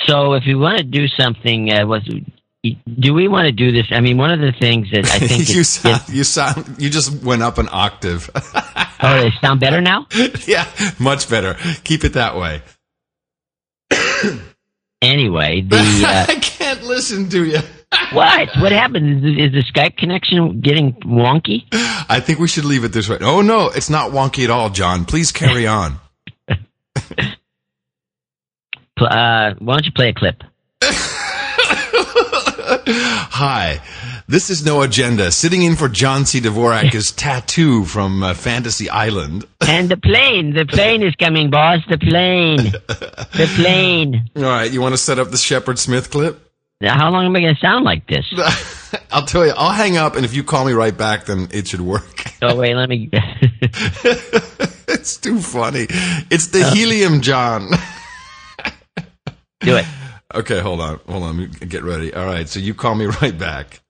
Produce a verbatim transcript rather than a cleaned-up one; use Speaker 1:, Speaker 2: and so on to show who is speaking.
Speaker 1: So if we want to do something, uh, was do we want to do this? I mean, one of the things that I think
Speaker 2: you
Speaker 1: it's,
Speaker 2: sound,
Speaker 1: it's,
Speaker 2: you sound you just went up an octave.
Speaker 1: Oh, they sound better now?
Speaker 2: Yeah, much better. Keep it that way.
Speaker 1: Anyway, the uh,
Speaker 2: I can't listen to you.
Speaker 1: What? What happened? Is, is the Skype connection getting wonky?
Speaker 2: I think we should leave it this way. Oh no, it's not wonky at all, John. Please carry on.
Speaker 1: uh, why don't you play a clip?
Speaker 2: Hi, this is No Agenda. Sitting in for John C. Dvorak is Tattoo from uh, Fantasy Island.
Speaker 1: And the plane. The plane is coming, boss. The plane. The plane.
Speaker 2: All right, you want to set up the Shepard Smith clip?
Speaker 1: How long am I going to sound like this?
Speaker 2: I'll tell you. I'll hang up, and if you call me right back, then it should work.
Speaker 1: Oh, wait, let me...
Speaker 2: It's too funny. It's the uh, helium, John.
Speaker 1: Do it.
Speaker 2: Okay, hold on. Hold on. Get ready. All right, so you call me right back.